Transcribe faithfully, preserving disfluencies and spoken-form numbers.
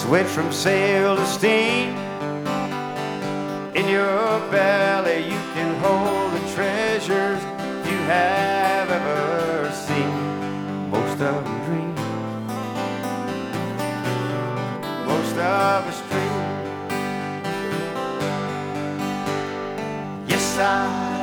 switch from sail to steam. In your belly you can hold the treasures you have ever seen. Most of them dream, most of us dream. Yes, I